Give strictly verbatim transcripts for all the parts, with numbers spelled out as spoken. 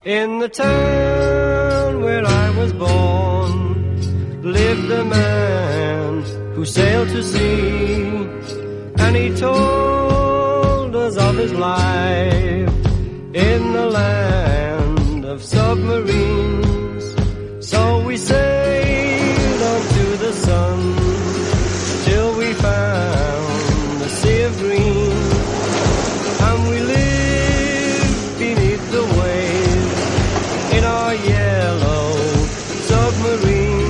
In the town where I was born lived a man who sailed to sea, and he told us of his life in the land of submarines. So we sailed on to the sun till we found the sea of green, and we lived beneath the waves in our yellow submarine.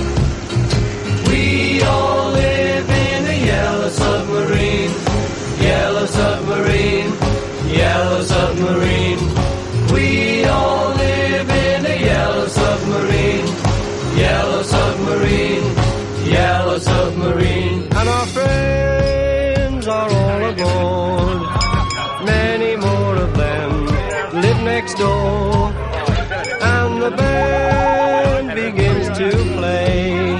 We all live in a yellow submarine, yellow submarine, yellow submarine. We all live in a yellow submarine, yellow submarine, yellow submarine. And our friends are all aboard, many more of them live next door, and the band begins to play.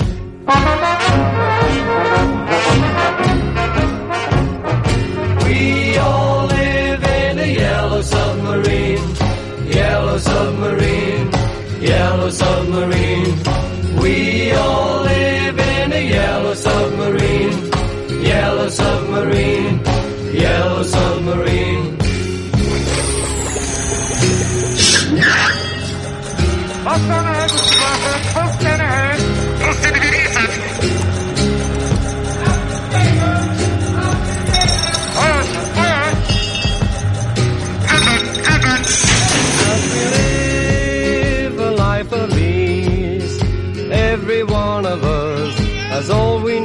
We all live in a yellow submarine, yellow submarine, yellow submarine. We all live in a yellow submarine, yellow submarine, yellow submarine. Every one of us has all we